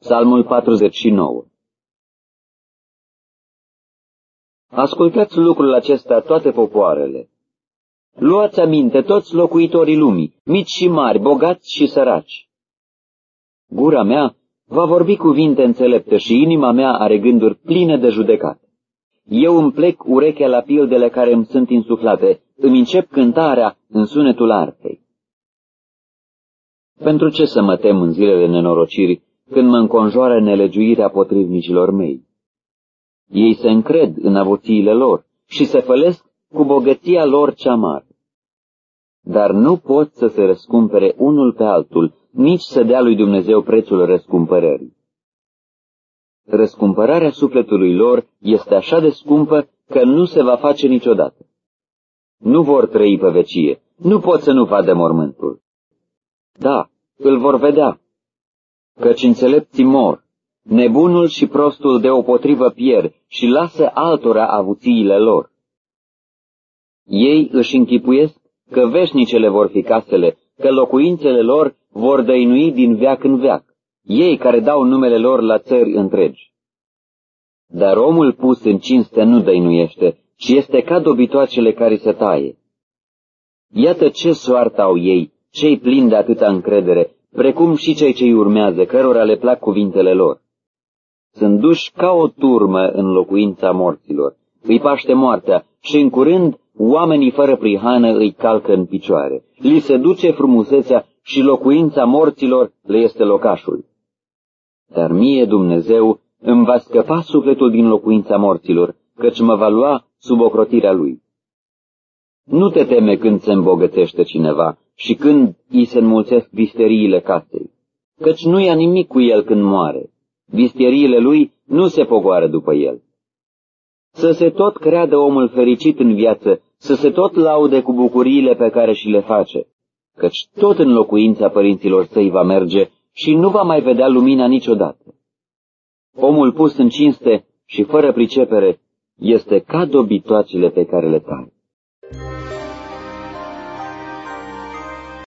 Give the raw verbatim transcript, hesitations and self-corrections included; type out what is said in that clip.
Psalmul patruzeci și nouă. Ascultați lucrul acesta toate popoarele. Luați aminte toți locuitorii lumii, mici și mari, bogați și săraci. Gura mea va vorbi cuvinte înțelepte și inima mea are gânduri pline de judecată. Eu îmi plec urechea la pildele care îmi sunt insuflate, îmi încep cântarea în sunetul arfei. Pentru ce să mă tem în zilele nenorocirii, când mă înconjoară nelegiuirea potrivnicilor mei? Ei se încred în avuțiile lor și se fălesc cu bogăția lor cea mare. Dar nu pot să se răscumpere unul pe altul, nici să dea lui Dumnezeu prețul răscumpărării. Răscumpărarea sufletului lor este așa de scumpă că nu se va face niciodată. Nu vor trăi pe vecie, nu pot să nu vadă mormântul. Da, îl vor vedea, căci înțelepții mor, nebunul și prostul deopotrivă pierd și lasă altora avuțiile lor. Ei își închipuiesc că veșnicele vor fi casele, că locuințele lor vor dăinui din veac în veac, ei care dau numele lor la țări întregi. Dar omul pus în cinste nu dăinuiește, ci este ca dobitoacele care se taie. Iată ce soartă au ei, cei plini de atâta încredere, precum și cei ce-i urmează, cărora le plac cuvintele lor. Sunt duși ca o turmă în locuința morților, îi paște moartea și în curând oamenii fără prihană îi calcă în picioare. Li se duce frumusețea și locuința morților le este locașul. Dar mie Dumnezeu îmi va scăpa sufletul din locuința morților, căci mă va lua sub ocrotirea lui. Nu te teme când se îmbogățește cineva și când îi se înmulțesc visteriile casei, căci nu ia nimic cu el când moare. Visteriile lui nu se pogoară după el. Să se tot creadă omul fericit în viață, să se tot laude cu bucuriile pe care și le face, căci tot în locuința părinților săi va merge și nu va mai vedea lumina niciodată. Omul pus în cinste și fără pricepere este ca dobitoacele pe care le taie.